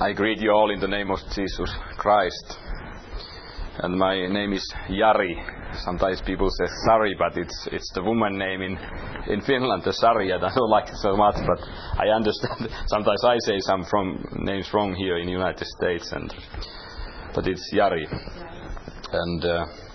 I greet you all in the name of Jesus Christ. And my name is Jari. Sometimes people say Sari, but it's the woman name in Finland, the Sari, and I don't like it so much, but I understand. Sometimes I say some names wrong here in the United States, but it's Jari. And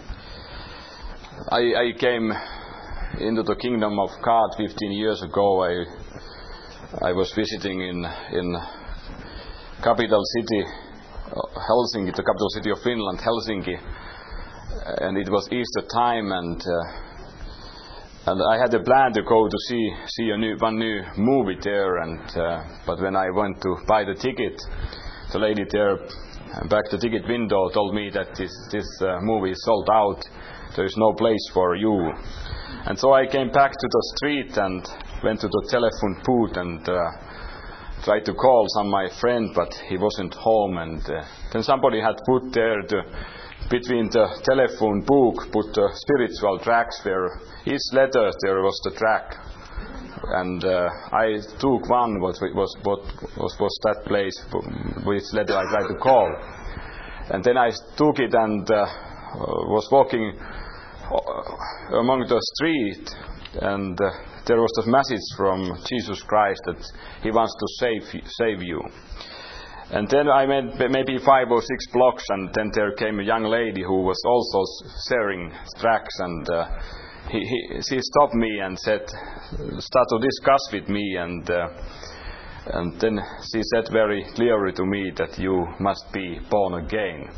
I came into the kingdom of God 15 years ago. I was visiting in capital city Helsinki, the capital city of Finland, Helsinki, and it was Easter time, and I had a plan to go to see one new movie there, but when I went to buy the ticket, the lady there back the ticket window told me that this movie is sold out. There is no place for you. And so I came back to the street and went to the telephone booth and tried to call my friend, but he wasn't home. And then somebody had put there between the telephone book, put the spiritual tracks where each letter there was the track. And I took one, what was that place, which letter I tried to call. And then I took it and was walking among the street, and there was a message from Jesus Christ that He wants to save you. And then I went maybe 5 or 6 blocks, and then there came a young lady who was also sharing tracts, and she stopped me and said, start to discuss with me, and then she said very clearly to me that you must be born again.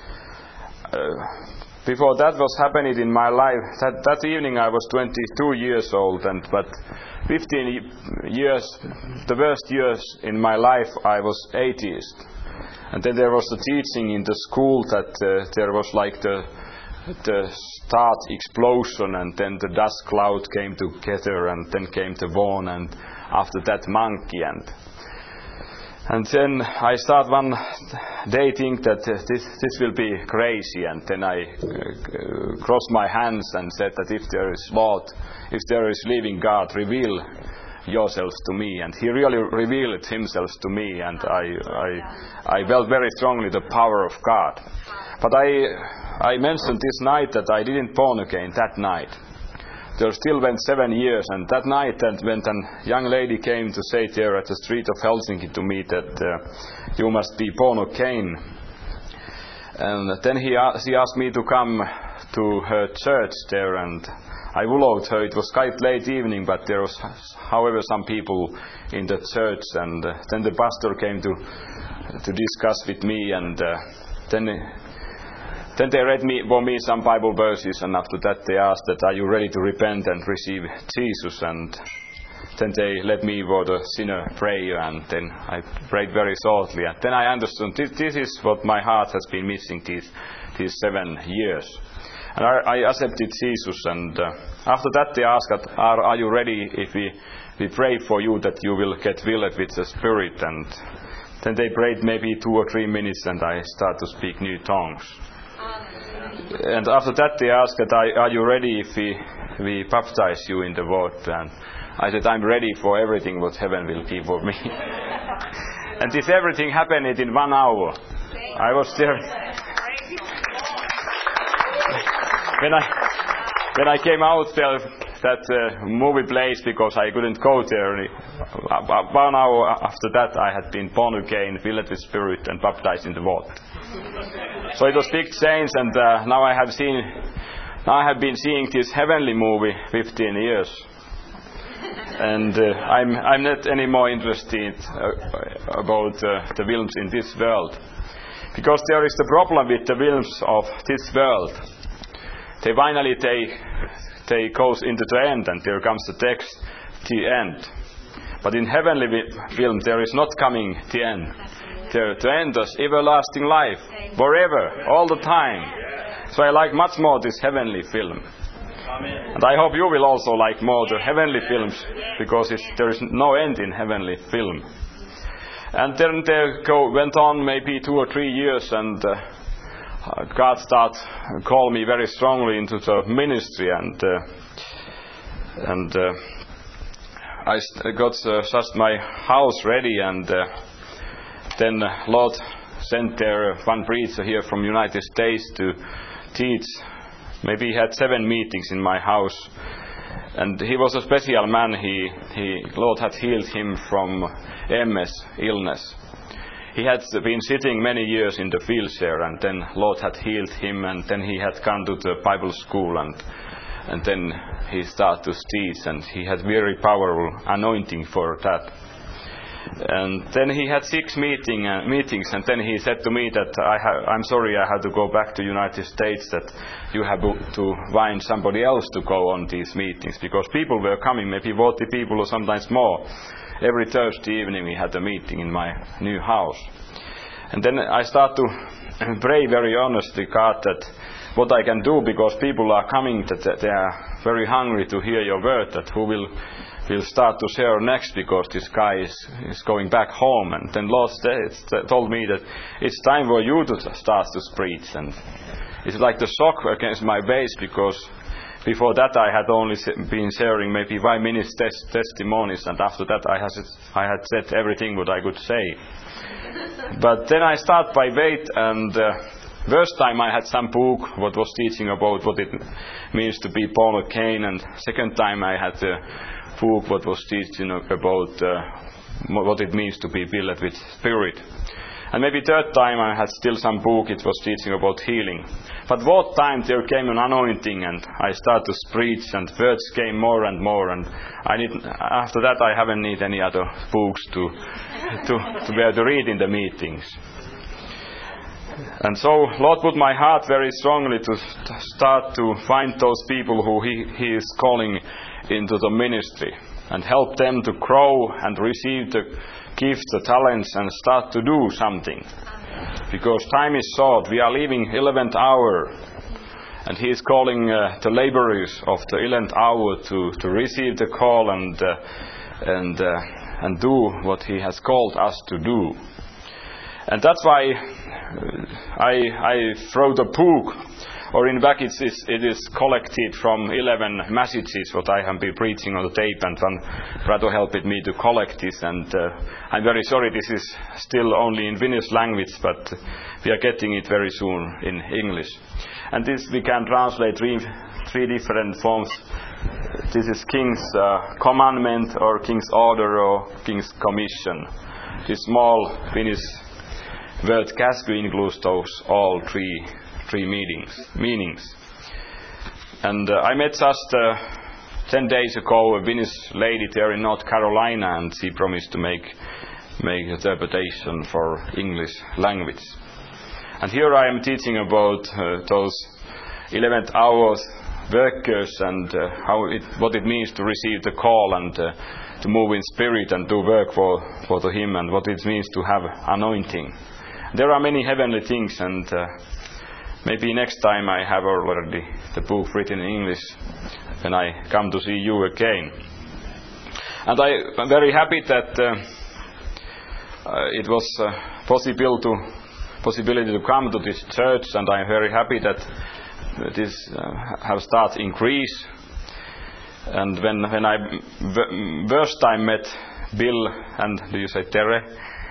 Before that was happening in my life, that evening I was 22 years old, but 15 years, the worst years in my life, I was atheist. And then there was the teaching in the school that there was like the start explosion, and then the dust cloud came together, and then came the worm, and after that monkey, and then I start one day think that this will be crazy, and then I crossed my hands and said that if there is Lord, if there is living God, reveal yourselves to me. And He really revealed Himself to me, and I felt very strongly the power of God. But I mentioned this night that I didn't born again that night. There still went 7 years, and that night when a young lady came to say there at the street of Helsinki to me that you must be born again. And then she asked me to come to her church there, and I followed her. It was quite late evening, but there was, however, some people in the church, and then the pastor came to discuss with me, and then they read for me some Bible verses, and after that they asked that, are you ready to repent and receive Jesus? And then they led me for the sinner prayer, and then I prayed very shortly. And then I understood this is what my heart has been missing these 7 years. And I accepted Jesus, and after that they asked, are you ready if we pray for you that you will get filled with the Spirit? And then they prayed maybe 2 or 3 minutes, and I started to speak new tongues. And after that they asked that, are you ready if we baptize you in the Word? And I said, I'm ready for everything what heaven will give for me. And this everything happened in 1 hour. I was there. When I came out there, that movie place, because I couldn't go there, 1 hour after that I had been born again, filled with Spirit, and baptized in the Word. So it was big change, and now I have been seeing this heavenly movie 15 years, and I'm not any more interested about the films in this world, because there is the problem with the films of this world. They finally they goes into the end, and there comes the text, the end. But in heavenly film there is not coming the end. The end is everlasting life, forever, all the time. So I like much more this heavenly film. And I hope you will also like more the heavenly films, because there is no end in heavenly film. And then went on maybe 2 or 3 years, and God started call me very strongly into the ministry, and I got just my house ready, and then Lord sent there one preacher here from United States to teach. Maybe he had 7 meetings in my house. And he was a special man. Lord had healed him from MS illness. He had been sitting many years in the wheelchair, and then Lord had healed him, and then he had gone to the Bible school, and then he started to teach, and he had very powerful anointing for that. And then he had 6 meetings, and then he said to me that I'm sorry, I have to go back to United States, that you have to find somebody else to go on these meetings, because people were coming, maybe 40 people or sometimes more. Every Thursday evening we had a meeting in my new house. And then I start to pray very honestly, God, that what I can do, because people are coming, that they are very hungry to hear your word, that who will start to share next, because this guy is going back home. And then Lord told me that it's time for you to start to preach. And it's like the shock against my base, because before that I had only been sharing maybe 5 minutes testimonies, and after that I had said everything what I could say. But then I start by wait, and first time I had some book what was teaching about what it means to be born again, and second time I had a book what was teaching about what it means to be filled with Spirit. And maybe third time I had still some book, it was teaching about healing. But fourth time there came an anointing, and I started to preach, and words came more and more, and after that I haven't need any other books to read in the meetings. And so Lord put my heart very strongly to start to find those people who He is calling into the ministry, and help them to grow and receive the gifts, the talents, and start to do something. Because time is short. We are leaving 11th hour, and He is calling the laborers of the 11th hour to receive the call and do what He has called us to do. And that's why I wrote a book, or in fact it is collected from 11 messages what I have been preaching on the tape, and one brother helped me to collect this, and I'm very sorry this is still only in Finnish language, but we are getting it very soon in English. And this we can translate three different forms. This is King's commandment, or King's order, or King's commission. This small Finnish word käsky includes those all three meanings. And I met just 10 days ago a Finnish lady there in North Carolina, and she promised to make interpretation for English language. And here I am teaching about those 11th hours workers, and what it means to receive the call, and to move in spirit and do work for Him, and what it means to have anointing. There are many heavenly things, and maybe next time I have already the book written in English when I come to see you again. And I'm very happy that it was possibility to come to this church, and I'm very happy that this have started increase. And when I first time met Bill and, do you say Tere?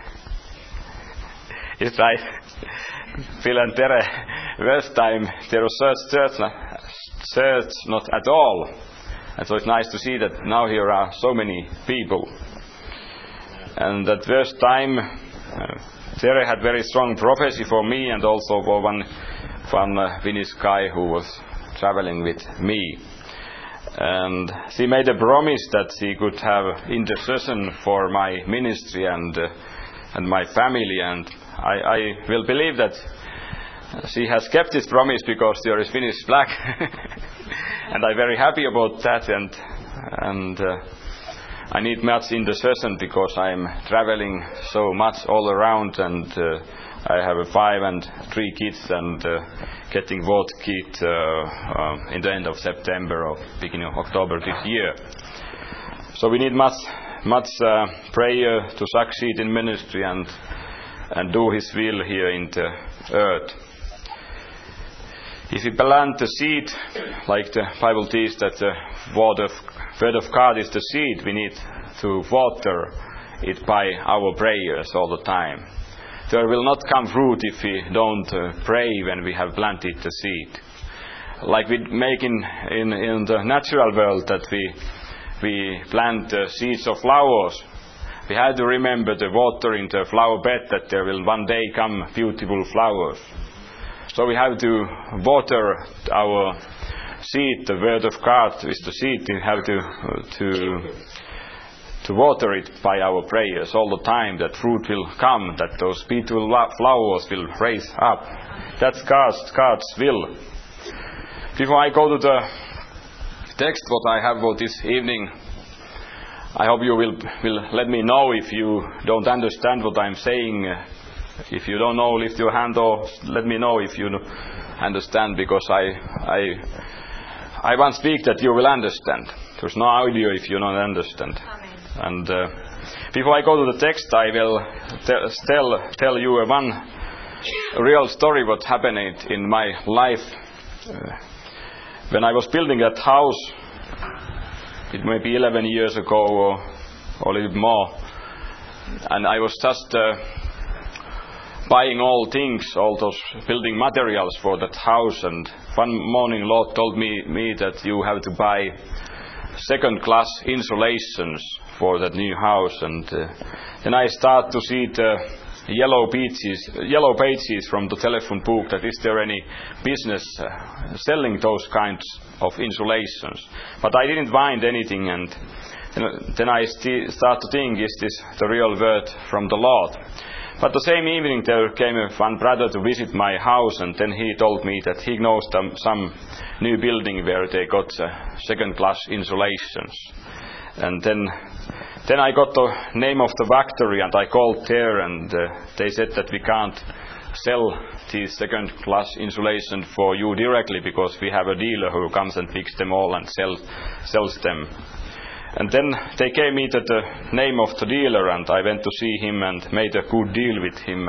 It's right. Bill and Tere, first time there was church not at all. And so it's nice to see that now here are so many people. And that first time Tere had very strong prophecy for me, and also for one Finnish guy who was traveling with me. And she made a promise that she could have intercession for my ministry and my family, and I will believe that she has kept this promise, because there is Finnish flag. And I'm very happy about that, and I need much intercession, because I'm traveling so much all around, and I have 5 and 3 kids, and getting 4th kid in the end of September or beginning of October this year. So we need much prayer to succeed in ministry and do His will here in the earth. If we plant the seed, like the Bible teaches that the word of God is the seed, we need to water it by our prayers all the time. there will not come fruit if we don't pray when we have planted the seed. Like we make in the natural world, that we plant seeds of flowers. We have to remember the water in the flower bed, that there will one day come beautiful flowers. So we have to water our seed, the word of God with the seed. We have to water it by our prayers all the time, that fruit will come, that those beautiful flowers will raise up. That's God's will. Before I go to the text what I have for this evening, I hope you will let me know if you don't understand what I'm saying. If you don't know, lift your hand or let me know if you understand, because I want to speak that you will understand. There's no audio if you don't understand. Amen. And before I go to the text, I will tell you one real story what happened in my life. When I was building that house, it may be 11 years ago or a little bit more, and I was just buying all things, all those building materials for that house, and one morning Lord told me that you have to buy second-class insulations for that new house. And then I start to see the yellow pages from the telephone book, that is there any business selling those kinds of insulations. But I didn't find anything, and then I start to think, is this the real word from the Lord? But the same evening there came one brother to visit my house, and then he told me that he knows some new building where they got second-class insulations. And then I got the name of the factory, and I called there, and they said that we can't sell these second-class insulation for you directly, because we have a dealer who comes and picks them all and sells them. And then they gave me the name of the dealer, and I went to see him and made a good deal with him.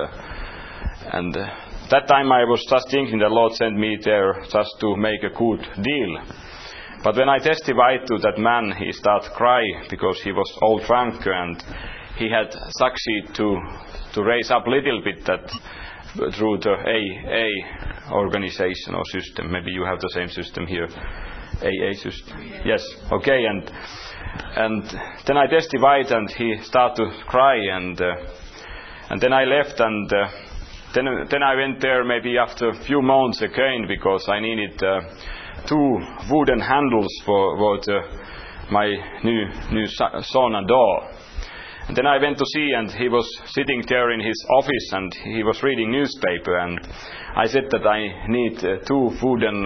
And that time I was just thinking the Lord sent me there just to make a good deal. But when I testified to that man, he started crying because he was all drunk, and he had succeeded to raise up a little bit that through the AA organization or system. Maybe you have the same system here. AA system. Yes. Okay. And then I testified, and he started to cry, and then I left, and then I went there maybe after a few months again, because I needed 2 wooden handles for my new sauna door. And then I went to see, and he was sitting there in his office, and he was reading newspaper, and I said that I need 2 wooden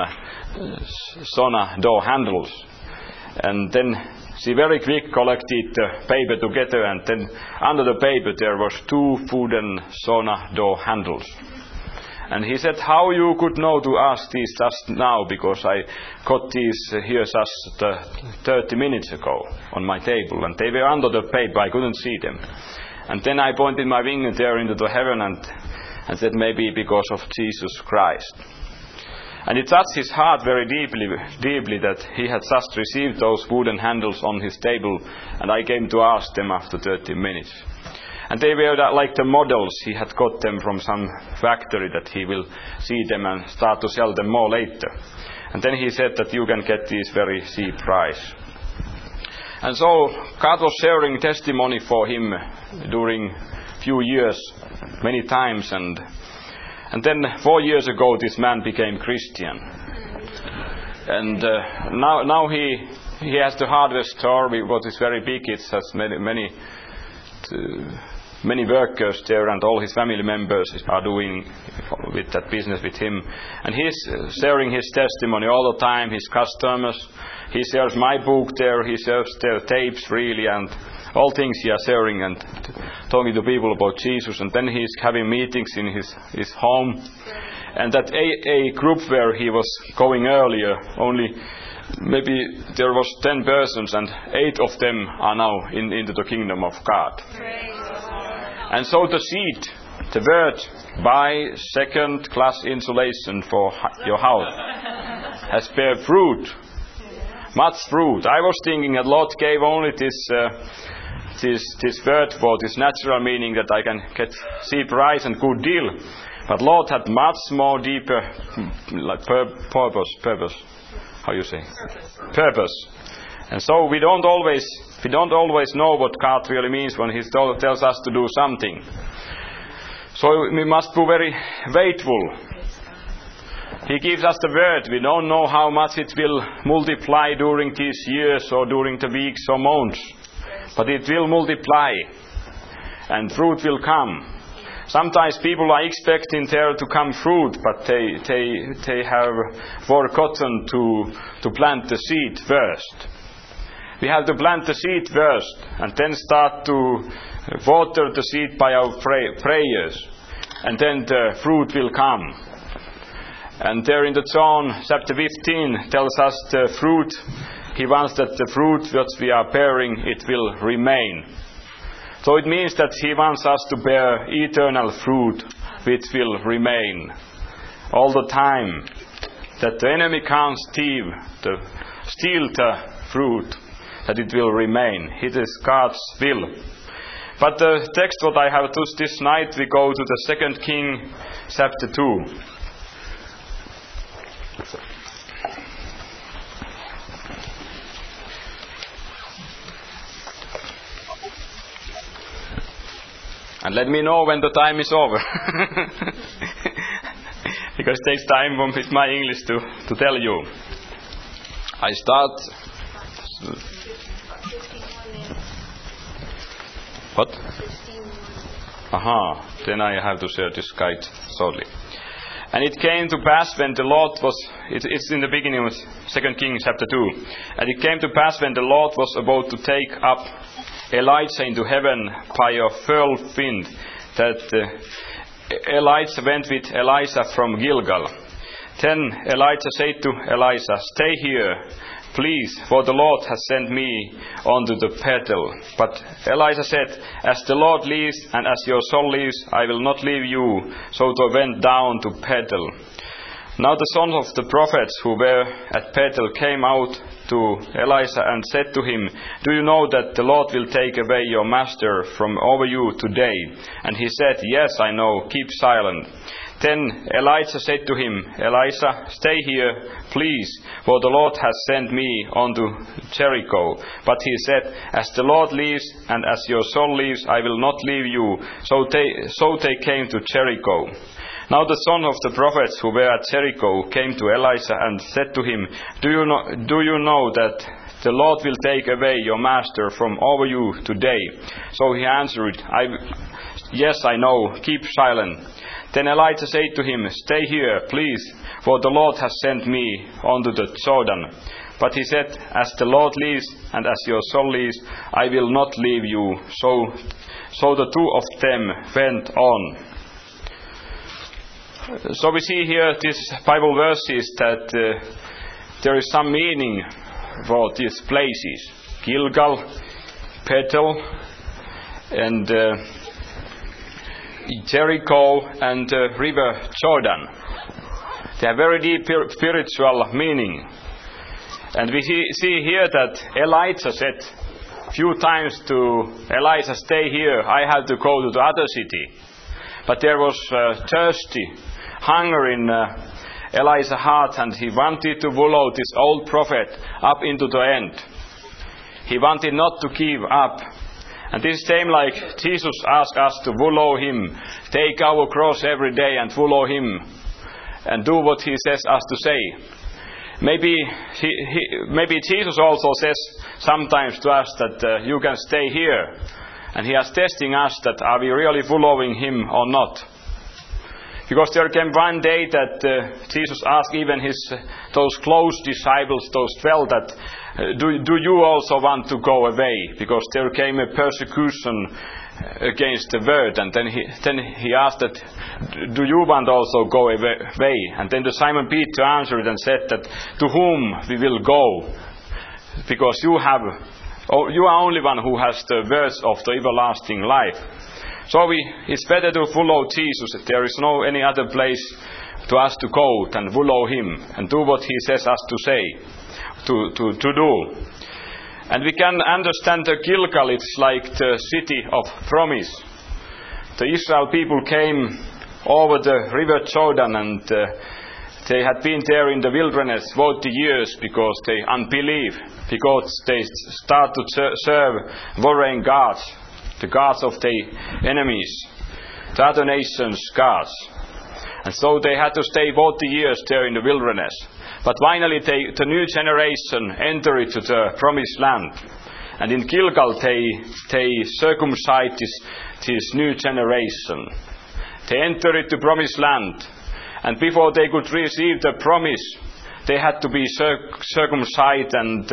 sauna door handles. And then she very quick collected the paper together, and then under the paper there was 2 wooden sauna door handles. And he said, how you could know to ask these just now, because I got these here just 30 minutes ago on my table, and they were under the paper, I couldn't see them. And then I pointed my finger there into the heaven and said, maybe because of Jesus Christ. And it touched his heart very deeply that he had just received those wooden handles on his table, and I came to ask them after 30 minutes. And they were like the models. He had got them from some factory that he will see them and start to sell them more later. And then he said that you can get these very cheap price. And so God was sharing testimony for him during few years, many times. And then 4 years ago this man became Christian. And now he has the hardware store, what is very big. It has many workers there, and all his family members are doing with that business with him. And he's sharing his testimony all the time, his customers. He shares my book there, he shares their tapes really, and all things he is sharing and talking to people about Jesus. And then he's having meetings in his home. And that AA group where he was going earlier, only maybe there was 10 persons, and 8 of them are now into the kingdom of God. And so the seed, the word, buy second-class insulation for your house, has bear fruit, much fruit. I was thinking that Lord gave only this this word for this natural meaning that I can get cheap rice and good deal. But Lord had much more deeper purpose. How you say? Purpose. And so we don't always know what God really means when He tells us to do something. So we must be very faithful. He gives us the word. We don't know how much it will multiply during these years or during the weeks or months. But it will multiply and fruit will come. Sometimes people are expecting there to come fruit, but they have forgotten to plant the seed first. We have to plant the seed first and then start to water the seed by our prayers. And then the fruit will come. And there in the John chapter 15 tells us the fruit. He wants that the fruit that we are bearing, it will remain. So it means that He wants us to bear eternal fruit which will remain all the time. That the enemy can't steal the fruit, that it will remain. It is God's will. But the text what I have this night, we go to the 2 King chapter 2. And let me know when the time is over. Because it takes time with my English to tell you. I start. What? Aha. Then I have to share this guide shortly. And it came to pass when the Lord was... It's in the beginning of 2 Kings chapter 2. And it came to pass when the Lord was about to take up Elijah into heaven by a whirlwind, that Elijah went with Elisha from Gilgal. Then Elijah said to Elisha, "Stay here, please, for the Lord has sent me unto the Bethel." But Elisha said, "As the Lord lives, and as your soul lives, I will not leave you." So they went down to Bethel. Now the sons of the prophets who were at Bethel came out to Elisha and said to him, "Do you know that the Lord will take away your master from over you today?" And he said, "Yes, I know, keep silent." Then Elijah said to him, "Elisha, stay here, please, for the Lord has sent me unto Jericho." But he said, "As the Lord lives, and as your soul lives, I will not leave you." So they came to Jericho. Now the son of the prophets who were at Jericho came to Elisha and said to him, Do you know that the Lord will take away your master from over you today?" So he answered, "Yes, I know, keep silent." Then Elijah said to him, "Stay here, please, for the Lord has sent me unto the Jordan." But he said, "As the Lord lives, and as your soul lives, I will not leave you." So the two of them went on. So we see here these Bible verses that there is some meaning for these places. Gilgal, Bethel, and Jericho, and the river Jordan. They have very deep spiritual meaning. And we see here that Elijah said a few times to Elisha, "Stay here, I have to go to the other city." But there was hunger in Elisha's heart, and he wanted to follow this old prophet up into the end. He wanted not to give up. And this is the same like Jesus asked us to follow Him, take our cross every day and follow Him, and do what He says us to say. Maybe Jesus also says sometimes to us that you can stay here, and He is testing us that are we really following Him or not. Because there came one day that Jesus asked even those close disciples, those 12, that do you also want to go away? Because there came a persecution against the word, and then he asked that, "Do you want also go away?" And then the Simon Peter answered and said that, "To whom we will go? Because you are only one who has the words of the everlasting life." So it's better to follow Jesus. There is no any other place to us to go than follow Him and do what He says us to say, to do. And we can understand the Gilgal, it's like the city of promise. The Israel people came over the river Jordan, and they had been there in the wilderness 40 years because they unbelieve, because they start to serve foreign gods, the gods of their enemies, the other nations' gods. And so they had to stay 40 years there in the wilderness. But finally the new generation entered into the promised land. And in Gilgal they circumcised this new generation. They entered the promised land. And before they could receive the promise, they had to be circumcised, and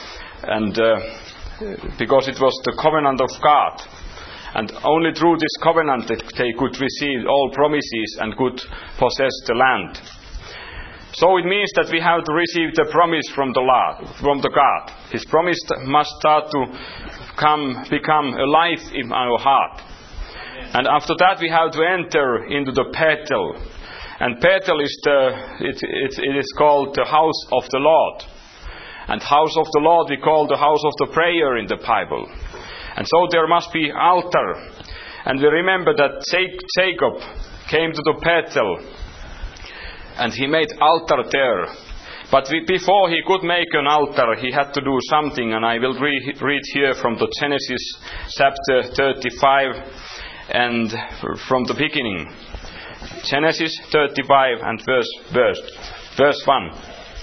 because it was the covenant of God. And only through this covenant that they could receive all promises and could possess the land. So it means that we have to receive the promise from the God. His promise must start to become alive in our heart. And after that we have to enter into the Bethel. And Bethel is it is called the house of the Lord. And house of the Lord we call the house of the prayer in the Bible. And so there must be altar. And we remember that Jacob came to the Bethel and he made altar there. But before he could make an altar, he had to do something. And I will read here from the Genesis chapter 35 and from the beginning. Genesis 35 and verse 1.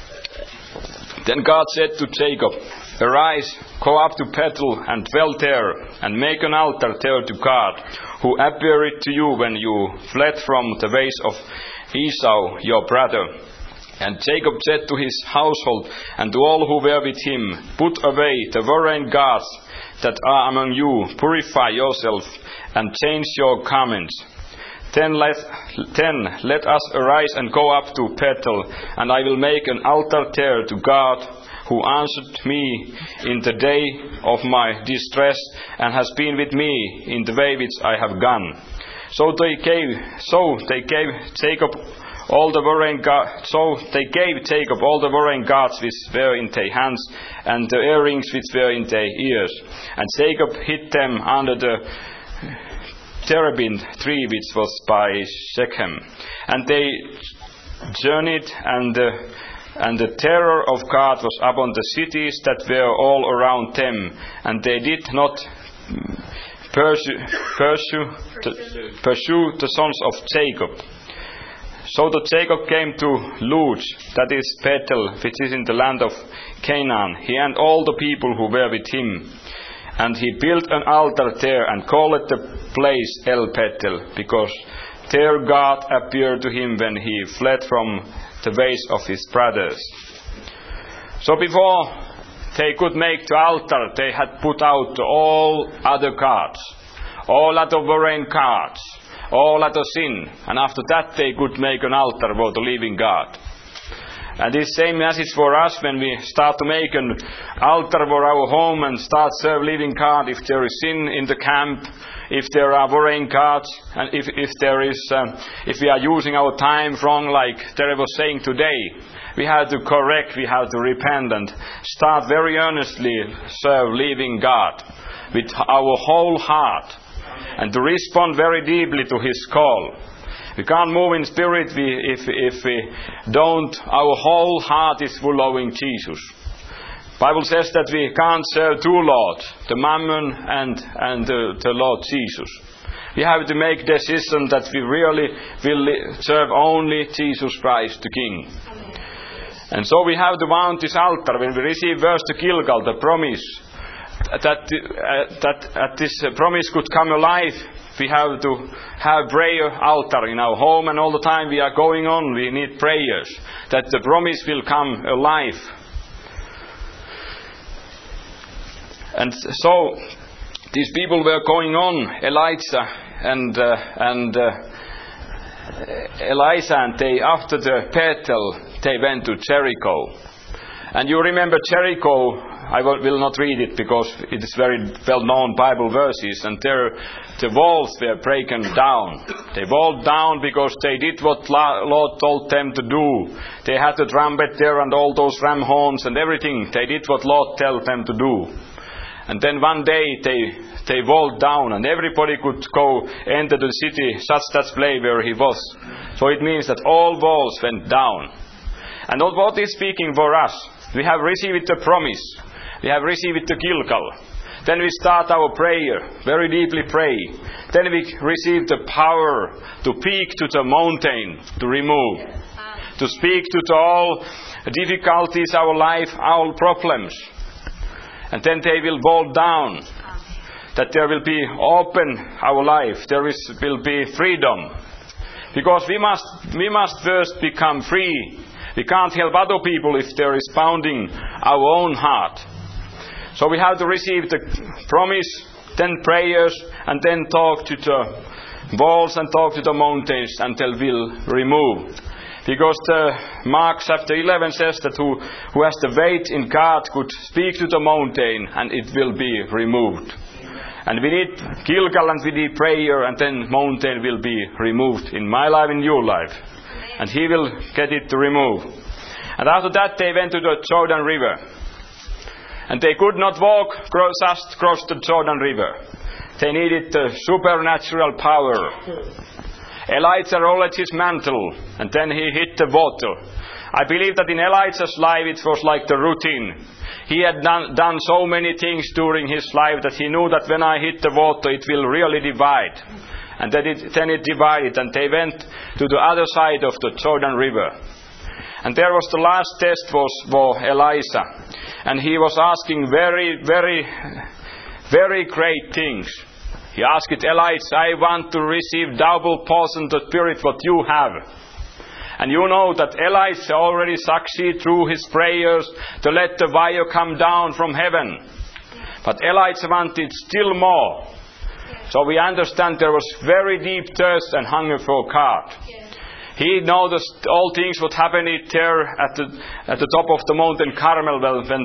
Then God said to Jacob, "Arise, go up to Bethel and dwell there, and make an altar there to God, who appeared to you when you fled from the ways of Esau your brother." And Jacob said to his household and to all who were with him, "Put away the foreign gods that are among you, purify yourself, and change your garments. Then let us arise and go up to Bethel, and I will make an altar there to God, who answered me in the day of my distress, and has been with me in the way which I have gone." So they gave Jacob all the foreign gods. So they gave Jacob all the foreign gods which were in their hands, and the earrings which were in their ears. And Jacob hid them under the terebinth tree which was by Shechem. And they journeyed, and the terror of God was upon the cities that were all around them, and they did not pursue the sons of Jacob. So that Jacob came to Luz, that is Bethel, which is in the land of Canaan, he and all the people who were with him. And he built an altar there and called the place El Bethel, because there God appeared to him when he fled from the ways of his brothers. So before they could make the altar, they had put out all other gods, all other foreign gods, all other sin. And after that they could make an altar for the living God. And this same message for us when we start to make an altar for our home and start serve living God. If there is sin in the camp, if there are foreign gods, and if we are using our time wrong, like Terry was saying today, we have to correct, we have to repent and start very earnestly serve living God with our whole heart, and to respond very deeply to His call. We can't move in spirit if we don't. Our whole heart is following Jesus. Bible says that we can't serve two lords, the mammon and the Lord Jesus. We have to make decision that we really will serve only Jesus Christ the King. And so we have to mount this altar when we receive verse to Gilgal, the promise that this promise could come alive. We have to have prayer altar in our home, and all the time we are going on, we need prayers that the promise will come alive. And so these people were going on, Elijah and they, after the Bethel, they went to Jericho. And you remember Jericho I will not read it because it is very well-known Bible verses, and there the walls were broken down. They walled down because they did what Lord told them to do. They had the trumpet there and all those ram horns and everything. They did what Lord told them to do. And then one day they walled down, and everybody could go enter the city, such that place where he was. So it means that all walls went down. And what is speaking for us? We have received the promise. We have received the Gilgal. Then we start our prayer, very deeply pray. Then we receive the power to speak to the mountain, to remove. To speak to all difficulties, our life, our problems. And then they will fall down. That there will be open our life. There will be freedom. Because we must first become free. We can't help other people if there is pounding our own heart. So we have to receive the promise, then prayers, and then talk to the walls and talk to the mountains until we'll remove. Because Mark chapter 11 says that who has the faith in God could speak to the mountain and it will be removed. And we need Gilgal and we need prayer, and then mountain will be removed in my life, in your life. And He will get it to remove. And after that they went to the Jordan River. And they could not walk just across the Jordan River. They needed the supernatural power. Elijah rolled his mantle and then he hit the water. I believe that in Elijah's life it was like the routine. He had done so many things during his life that he knew that when I hit the water it will really divide. And then it divided, and they went to the other side of the Jordan River. And there was the last test was for Elijah. And he was asking very, very, very great things. He asked Elijah, I want to receive double portion the Spirit what you have. And you know that Elijah already succeeded through his prayers to let the fire come down from heaven. But Elijah wanted still more. So we understand there was very deep thirst and hunger for God. He noticed all things what happened there at the top of the mountain Carmel when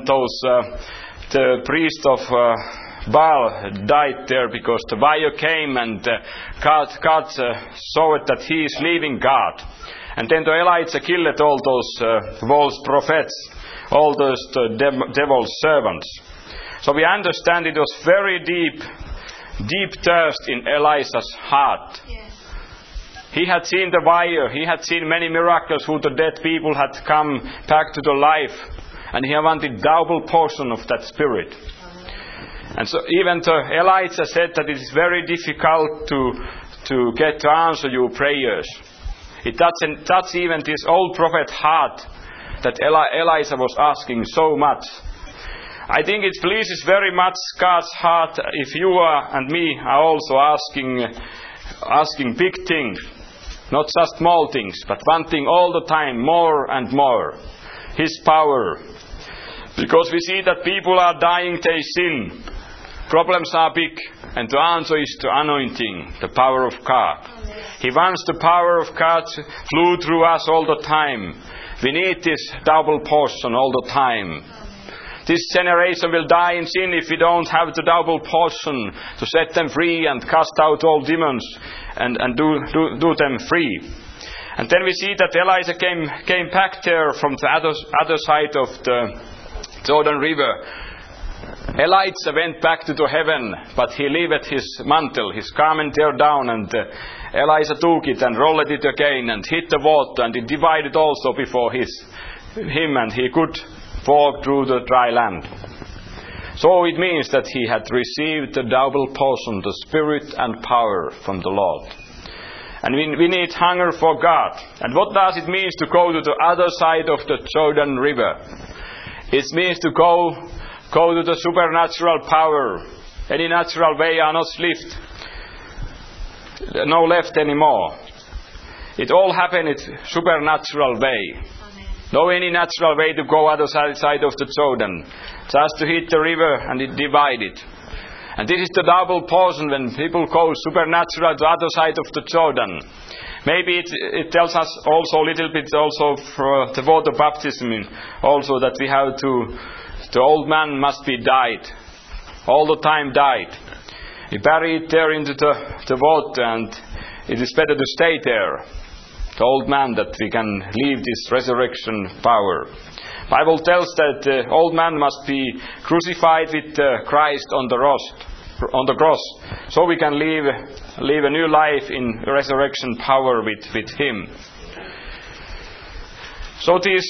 the priest of Baal died there, because the fire came and God saw it that he is leaving God. And then Elijah killed all those false prophets, all those devil's servants. So we understand it was very deep thirst in Elijah's heart. Yes. He had seen the fire, he had seen many miracles who the dead people had come back to the life, and he wanted double portion of that Spirit. And so even Elijah said that it is very difficult to get to answer your prayers. It doesn't touch even this old prophet heart that Elijah was asking so much. I think it pleases very much God's heart if you and me are also asking big things, not just small things, but wanting all the time more and more His power. Because we see that people are dying, they sin. Problems are big, and the answer is the anointing, the power of God. He wants the power of God to flow through us all the time. We need this double portion all the time. This generation will die in sin if we don't have the double portion to set them free and cast out all demons and do them free. And then we see that Elijah came back there from the other side of the Jordan River. Elijah went back to the heaven, but he left his mantle, his garment there down, and Elijah took it and rolled it again and hit the water, and it divided also before him, and he could walk through the dry land. So it means that he had received the double portion, the Spirit and power from the Lord. And we need hunger for God. And what does it mean to go to the other side of the Jordan River? It means to go to the supernatural power. Any natural way are not left anymore. It all happened in supernatural way. No any natural way to go other side of the Jordan. Just to hit the river and it divided. And this is the double portion when people go supernatural to other side of the Jordan. Maybe it tells us also a little bit also for the water baptism also that we have the old man must be died. All the time died. We bury it there into the water, and it is better to stay there. The old man, that we can leave this resurrection power. Bible tells that the old man must be crucified with Christ on the cross, so we can live a new life in resurrection power with Him. So these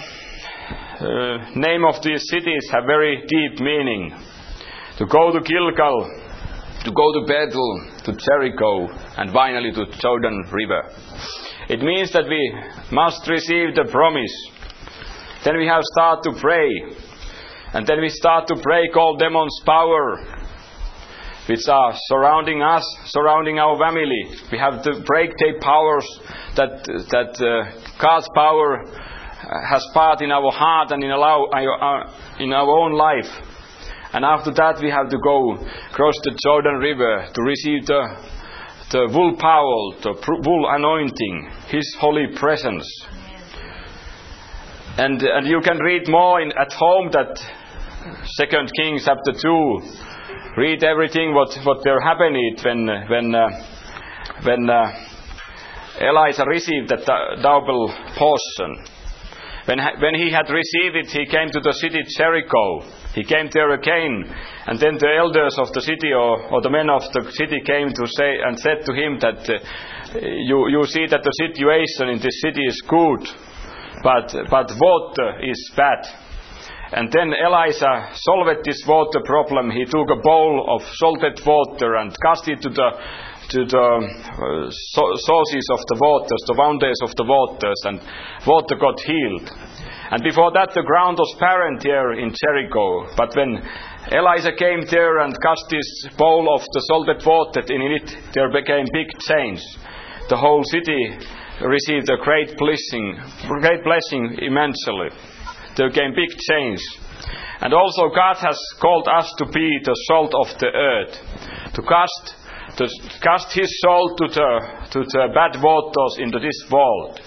name of these cities have very deep meaning. To go to Gilgal, to go to Bethel, to Jericho, and finally to Jordan River. It means that we must receive the promise. Then we have start to pray. And then we start to break all demons' power, which are surrounding us, surrounding our family. We have to break their powers, that God's power has part in our heart and in our own life. And after that we have to go cross the Jordan River to receive the full power, the full anointing, His holy presence. And you can read more at home, that 2 Kings chapter 2. Read everything what there happened when Elijah received that double portion. When he had received it, he came to the city Jericho. He came there again, and then the elders of the city or the men of the city came to say and said to him that you see that the situation in this city is good, but water is bad. And then Elijah solved this water problem. He took a bowl of salted water and cast it to the sources of the waters, the fountains of the waters, and water got healed. And before that the ground was barren there in Jericho. But when Elijah came there and cast this bowl of the salted water in it, there became big change. The whole city received a great blessing immensely. There came big change. And also God has called us to be the salt of the earth, to cast His salt to the bad waters into this world.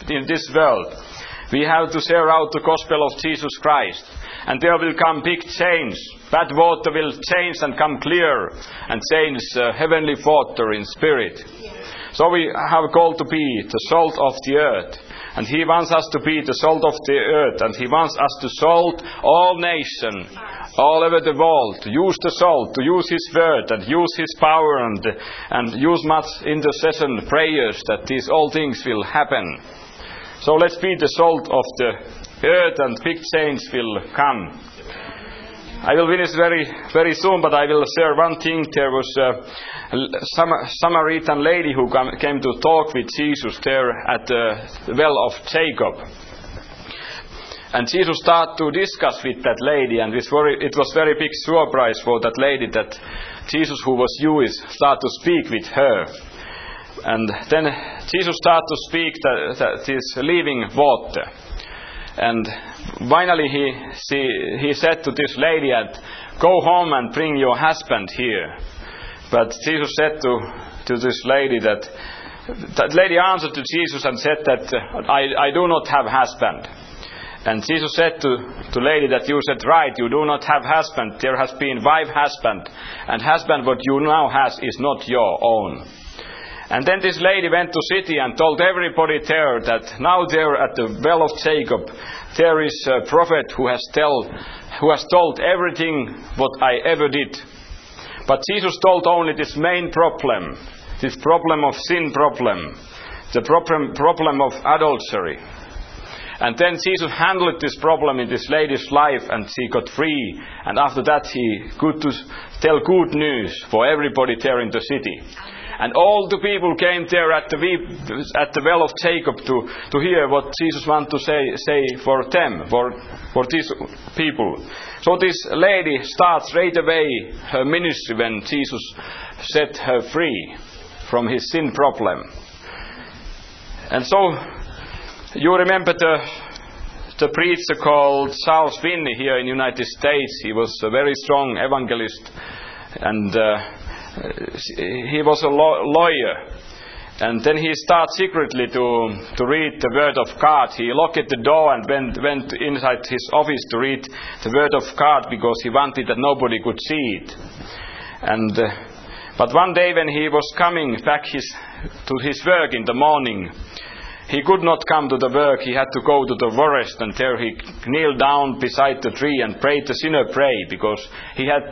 We have to share out the gospel of Jesus Christ, and there will come big change. Bad water will change and come clear, and change heavenly water in spirit. So we have called to be the salt of the earth, and He wants us to be the salt of the earth, and He wants us to salt all nations, all over the world, to use the salt, to use His word, and use His power, and use much intercession prayers that these all things will happen. So let's be the salt of the earth, and big change will come. I will finish very, very soon, but I will share one thing. There was a Samaritan lady who came to talk with Jesus there at the well of Jacob. And Jesus started to discuss with that lady, and it was very big surprise for that lady that Jesus, who was Jewish, started to speak with her. And then Jesus started to speak this living water. And finally he said to this lady, "Go home and bring your husband here." But Jesus said to this lady that lady answered to Jesus and said that I do not have husband. And Jesus said to the lady that you said right, you do not have husband. There has been 5 husbands, and husband what you now has is not your own. And then this lady went to city and told everybody there that now there at the well of Jacob there is a prophet who has told everything what I ever did. But Jesus told only this main problem, this problem of sin problem, the problem of adultery. And then Jesus handled this problem in this lady's life, and she got free. And after that He could tell good news for everybody there in the city. And all the people came there at the well of Jacob to hear what Jesus wanted to say for them, for these people. So this lady starts right away her ministry when Jesus set her free from his sin problem. And so you remember the preacher called Charles Finney here in the United States. He was a very strong evangelist, and he was a lawyer, And then he started secretly to read the Word of God. He locked the door and went inside his office to read the Word of God because he wanted that nobody could see it. But one day when he was coming back to his work in the morning, he could not come to the work. He had to go to the forest, and there he kneeled down beside the tree and prayed the sinner prayer because he had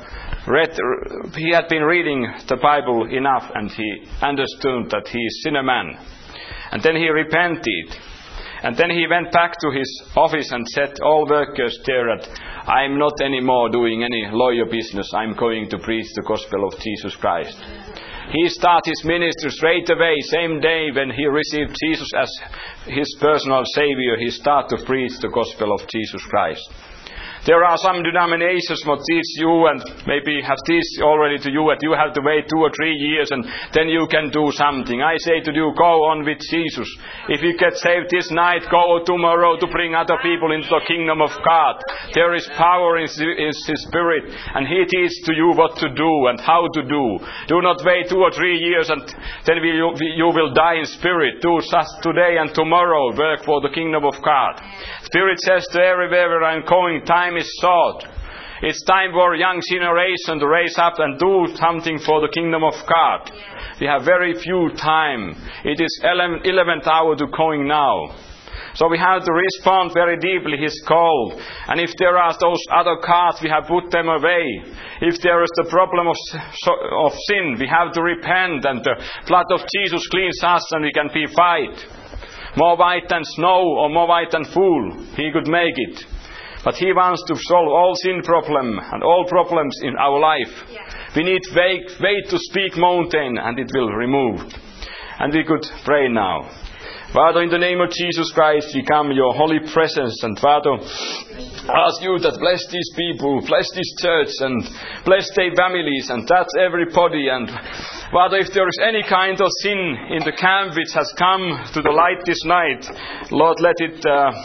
been reading the Bible enough, and he understood that he is sinner man. And then he repented. And then he went back to his office and said all workers there that I'm not anymore doing any lawyer business. I'm going to preach the gospel of Jesus Christ. He started his ministry straight away, same day when he received Jesus as his personal Savior. He started to preach the gospel of Jesus Christ. There are some denominations that teach you, and maybe have teach already to you, that you have to wait 2 or 3 years and then you can do something. I say to you, go on with Jesus. If you get saved this night, go tomorrow to bring other people into the kingdom of God. There is power in His Spirit, and He teaches to you what to do and how to do. Do not wait 2 or 3 years and then you will die in spirit. Do just today and tomorrow work for the kingdom of God. Spirit says to everywhere where I'm going, time is short. It's time for a young generation to raise up and do something for the kingdom of God. We have very few time. It is 11th hour to going now. So we have to respond very deeply His call. And if there are those other cards, we have put them away. If there is the problem of sin, we have to repent, and the blood of Jesus cleans us and we can be white. More white than snow or more white than wool. He could make it. But He wants to solve all sin problem and all problems in our life. We need faith to speak mountain, and it will remove. And we could pray now. Father, in the name of Jesus Christ, we come your holy presence, and Father, ask you that bless these people, bless this church, and bless their families, and touch everybody. And Father, if there is any kind of sin in the camp which has come to the light this night, Lord, let it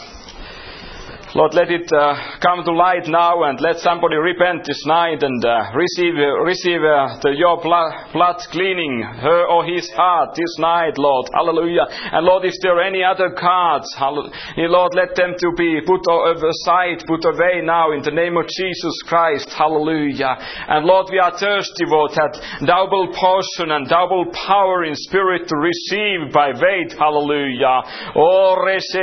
come to light now, and let somebody repent this night and receive your blood cleaning her or his heart this night, Lord. Hallelujah. And Lord, if there are any other cards, Lord, let them to be put aside, put away now in the name of Jesus Christ. Hallelujah. And Lord, we are thirsty for that double portion and double power in spirit to receive by faith. Hallelujah. Oh,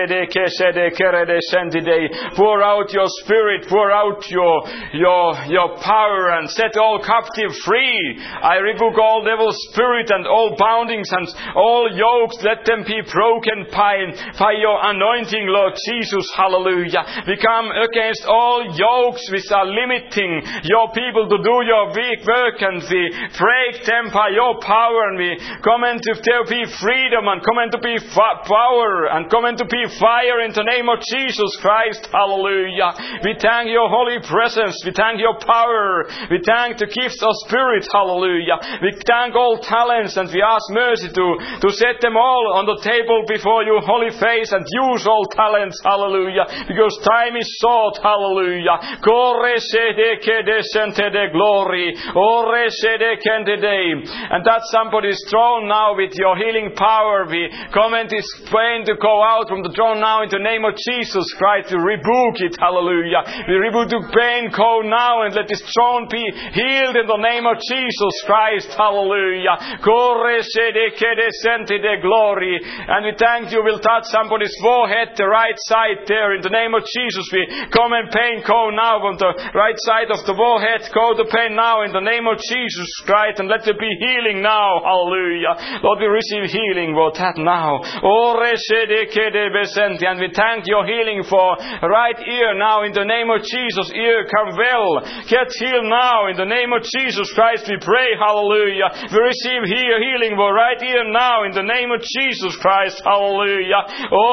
pour out your spirit, pour out your power, and set all captive free. I rebuke all devil's spirit and all boundings and all yokes. Let them be broken by your anointing, Lord Jesus. Hallelujah. We come against all yokes which are limiting your people to do your work, and we break them by your power, and we command if there be freedom, and command to be power, and command to be fire in the name of Jesus Christ. Hallelujah. We thank your holy presence. We thank your power. We thank the gifts of spirit. Hallelujah. We thank all talents, and we ask mercy to set them all on the table before your holy face, and use all talents. Hallelujah. Because time is short. Hallelujah. Glory. And that somebody is thrown now with your healing power. We command this pain to go out from the throne now in the name of Jesus Christ. We rebuke it. Hallelujah. We rebuke the pain. Go now and let this throne be healed in the name of Jesus Christ. Hallelujah. Glory. And we thank you. We'll touch somebody's forehead, the right side there. In the name of Jesus, we come and pain. Go now on the right side of the forehead. Go the pain now in the name of Jesus Christ. And let there be healing now. Hallelujah. Lord, we receive healing for that now. And we thank your healing for right ear now in the name of Jesus. Ear come well. Get healed now in the name of Jesus Christ. We pray. Hallelujah. We receive healing for right ear now in the name of Jesus Christ. Hallelujah.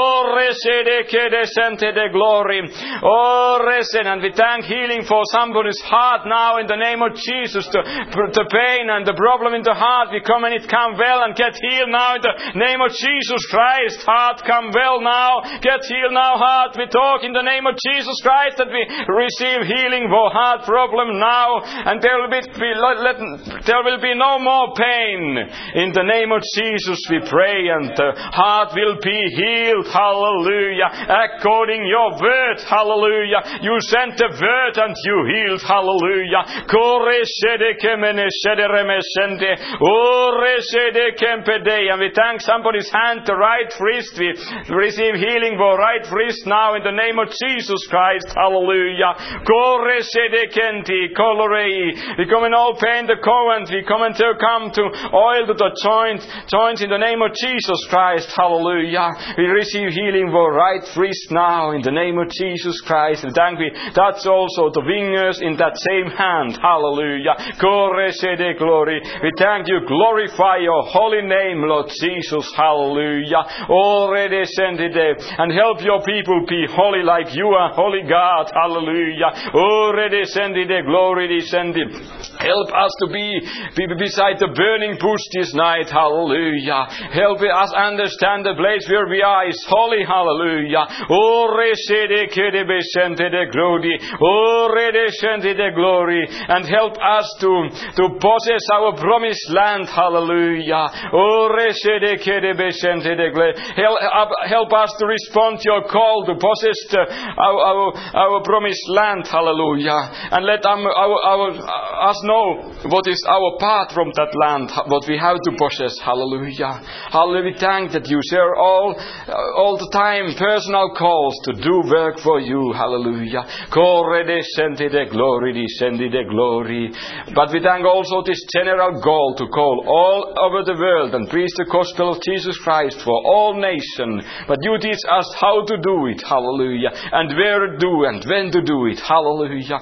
Glory. And we thank healing for somebody's heart now in the name of Jesus. The pain and the problem in the heart, we come and it come well and get healed now in the name of Jesus Christ. Heart come well now. Get healed now, heart. We talk in the the name of Jesus Christ that we receive healing for heart problem now, and there will be no more pain. In the name of Jesus we pray, and the heart will be healed. Hallelujah. According your word. Hallelujah. You sent the word and you healed. Hallelujah. And we thank somebody's hand, the right wrist. We receive healing for right wrist now in the name of Jesus Christ. Hallelujah. We come in all pain the current. We come to oil to the joints in the name of Jesus Christ. Hallelujah. We receive healing for right wrist now in the name of Jesus Christ. And thank you. That's also the fingers in that same hand. Hallelujah. Glory. We thank you. Glorify your holy name, Lord Jesus. Hallelujah. Already send it there. And help your people be holy like you are, holy God. Hallelujah. Already send it there. Glory, send it. Help us to be beside the burning bush this night. Hallelujah. Help us understand the place where we are is holy. Hallelujah. Glory. And help us to possess our promised land. Hallelujah. Help us to respond to your call to possess our promised land. Hallelujah. And let us know what is our part from that land, what we have to possess. Hallelujah. Hallelujah. We thank that you share all the time personal calls to do work for you. Hallelujah. Glory. But we thank also this general goal to call all over the world and preach the gospel of Jesus Christ for all nations. But you teach us how to do it. Hallelujah. And where to do and when to do it. Hallelujah.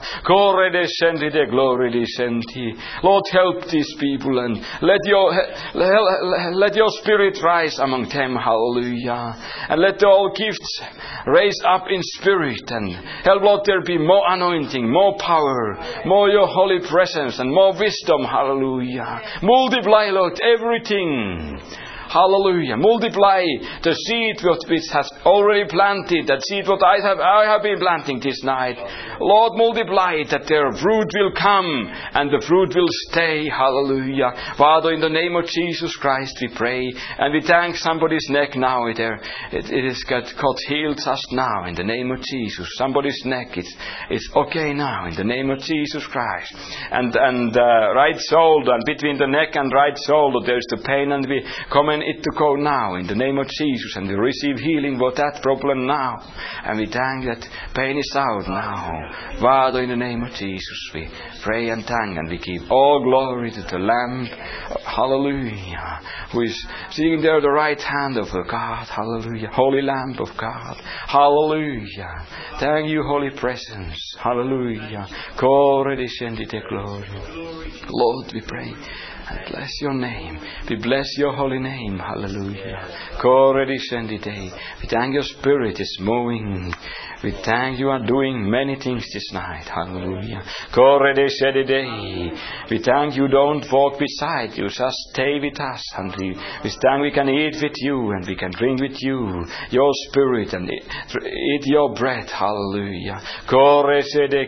Lord, help these people and let your spirit rise among them. Hallelujah. And let all gifts raise up in spirit, and help, Lord, there be more anointing, more power, more your holy presence and more wisdom. Hallelujah. Multiply, Lord, everything. Hallelujah. Multiply the seed which has already planted, that seed what I have been planting this night. Lord, multiply it, that their fruit will come and the fruit will stay. Hallelujah. Father, in the name of Jesus Christ we pray, and we thank somebody's neck now. It is got healed just now in the name of Jesus. Somebody's neck, it's okay now in the name of Jesus Christ. And right shoulder, and between the neck and right shoulder there's the pain, and we command it to go now in the name of Jesus, and we receive healing for that problem now, and we thank that pain is out now. Father, in the name of Jesus we pray and thank, and we give all glory to the Lamb, hallelujah, who is sitting there at the right hand of God. Hallelujah. Holy Lamb of God. Hallelujah. Thank you, holy presence. Hallelujah. Glory. Lord, we pray and bless your name. We bless your holy name. Hallelujah. We thank your spirit is moving. We thank you are doing many things this night. Hallelujah. We thank you don't walk beside you, just stay with us. And we thank we can eat with you and we can drink with you, your spirit, and eat your bread. Hallelujah. Glory.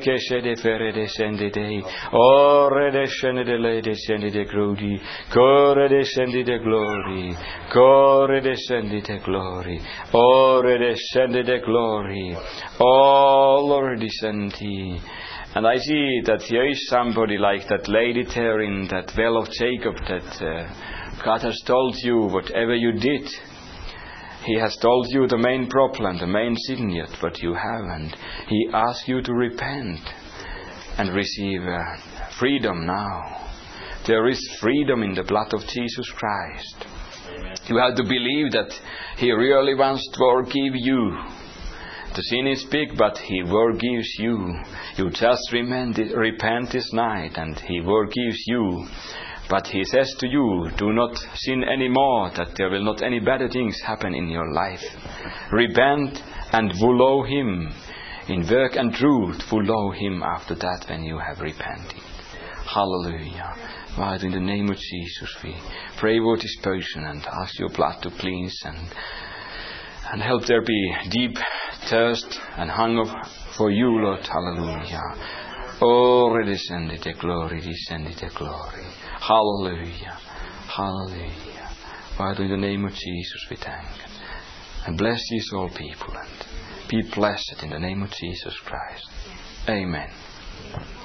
Oh, Lord, descend He. And I see that here is somebody like that lady there in that well of Jacob, that God has told you whatever you did. He has told you the main problem, the main sin yet, what you have, and He asks you to repent and receive freedom now. There is freedom in the blood of Jesus Christ. You have to believe that He really wants to forgive you. The sin is big, but He forgives you. You just repent this night and He forgives you. But He says to you, do not sin anymore, that there will not any better things happen in your life. Repent and follow Him. In work and truth, follow Him after that when you have repented. Hallelujah. Father, in the name of Jesus, we pray for this person and ask your blood to cleanse and help there be deep thirst and hunger for you, Lord. Hallelujah. Oh, redescendite glory, descendite glory. Hallelujah. Hallelujah. Father, in the name of Jesus we thank you. And bless these all people and be blessed in the name of Jesus Christ. Amen.